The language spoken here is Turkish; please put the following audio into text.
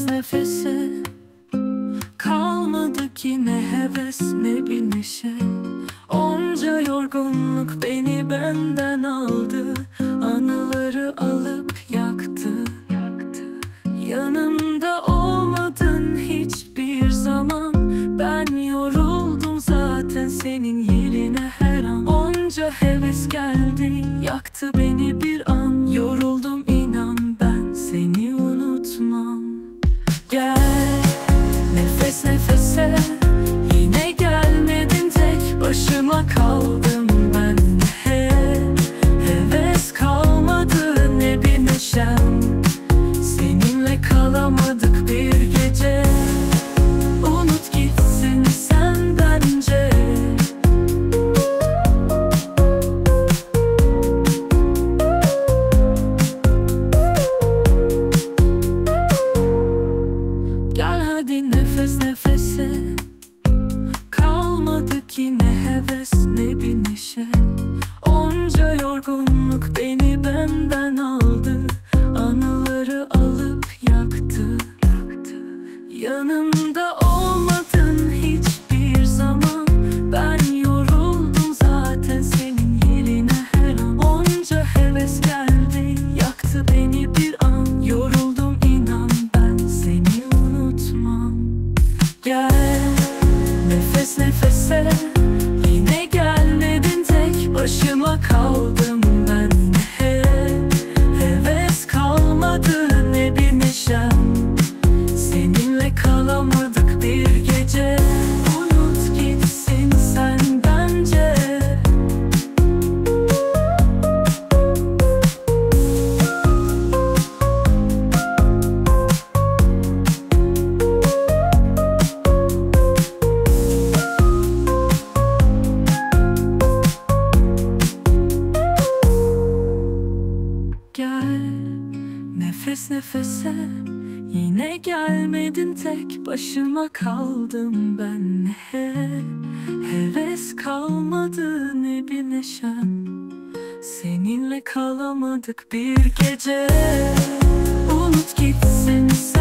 nefese kalmadı ki ne heves ne bir neşe. Onca yorgunluk beni benden aldı, anıları alıp yaktı. Yanımda olmadın hiçbir zaman, ben yoruldum zaten senin yerine her an. Onca heves geldi yaktı beni bir an, yoruldum inan ben seni unutmam. Gel nefes nefese, yine gelmedin tek başıma kaldım ben. Heves kalmadı ne bir neşem, seninle kalamadık bir gece. Unut gitsin sen bence. Gel hadi nefes nefese, kalmadı ki ne heves ne bir neşe. Onca yorgunluk beni benden aldı, anıları alıp yaktı. Yanımda olmadın hiçbir zaman, ben yoruldum zaten senin yerine her an. Onca heves geldi yaktı beni bir an, yoruldum inan ben seni unutmam. Gel nefes nefese, yine gelmedin tek başıma kaldım ben. Heves kalmadı ne bir neşem, seninle kalamadık bir gece. Unut gitsin sen bence. Gel nefes nefese, yine gelmedin tek başıma kaldım ben. Heves kalmadı ne bir neşem, seninle kalamadık bir gece. Unut gitsin sen.